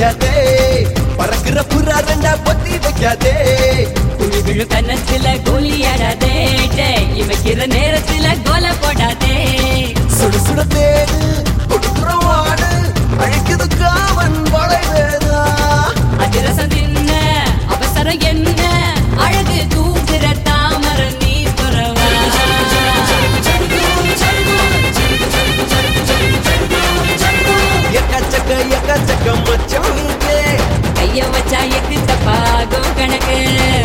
வைக்காதே பறக்குற புறா ரெண்டா பொத்தி வைக்காதே குழு குழு கன்னத்துல கோலியாடாதே இவைக்கிற நேரத்துல கோல போடாதே சுடு சுட தேடு கொடுக்குற வாடு அழைக்குது காவன் வளைவேதா அதிரசம் தின்ன அவசரம் என்ன அழகு தூங்குற தாமர நீ துறவா எக்கச்சக்க மச்சம் இங்கே கைய வச்சா எக்கு தப்பாகும் கணக்கு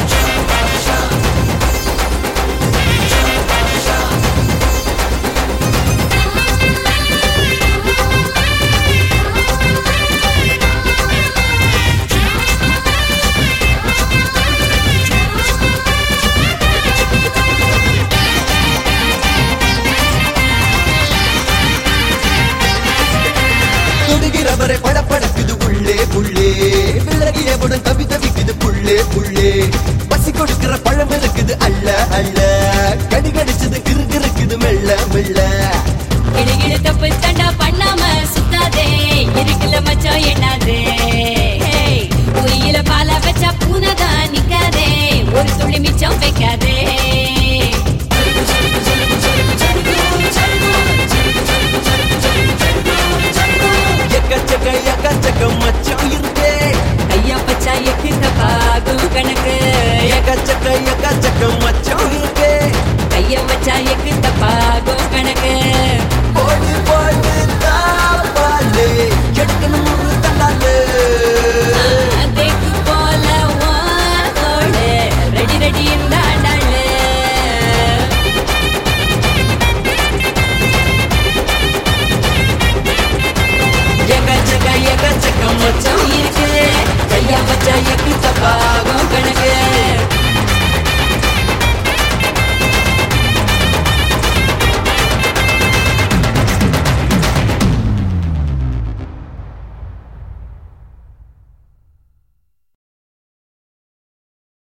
துடுகிறவரை படப்படக்குது உள்ளே உள்ளே விலகியவுடன் தவி தவிக்குது புள்ளே புள்ளே பசி கொடுக்கிற பழம் இருக்குது அல்ல அல்ல கடி கடிச்சது கிறுகிறுக்குது மெல்ல மெல்ல கிடுகிடு தப்பு தண்டா பண்ணாம சுத்தாதே இருக்குல மச்சம் எண்ணாதே உரியில பால வச்சா பூனதான் நிக்காதே ஒரு துளி மிச்சம் வைக்காதே